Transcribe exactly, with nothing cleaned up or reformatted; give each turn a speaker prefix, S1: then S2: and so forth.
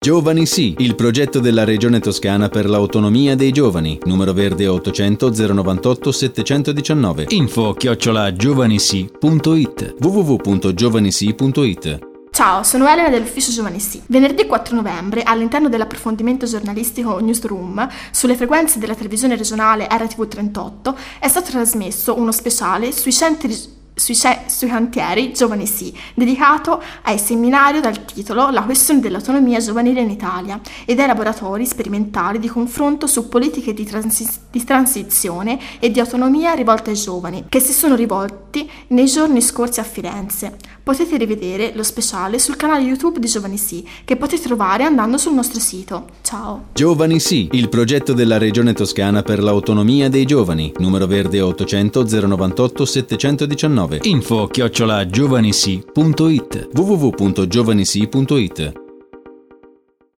S1: Giovani Sì, il progetto della Regione Toscana per l'autonomia dei giovani. Numero verde ottocento zero novantotto settecentodiciannove.
S2: Info chiocciola giovanisi punto it.
S1: w w w punto giovanisi punto it.
S3: Ciao, sono Elena dell'Ufficio Giovani Sì. Venerdì quattro novembre, all'interno dell'approfondimento giornalistico Newsroom, sulle frequenze della televisione regionale R T V trentotto, è stato trasmesso uno speciale sui centri Sui, ce- sui cantieri Giovani Sì, dedicato ai seminario dal titolo La questione dell'autonomia giovanile in Italia ed ai laboratori sperimentali di confronto su politiche di, transi- di transizione e di autonomia rivolte ai giovani, che si sono rivolti nei giorni scorsi a Firenze. Potete rivedere lo speciale sul canale YouTube di Giovani Sì, che potete trovare andando sul nostro sito. Ciao!
S1: Giovani Sì, il progetto della Regione Toscana per l'autonomia dei giovani. Numero verde ottocento zero novantotto settecentodiciannove.
S2: Info chiocciola giovanisi punto it.
S1: w w w punto giovanisi punto it.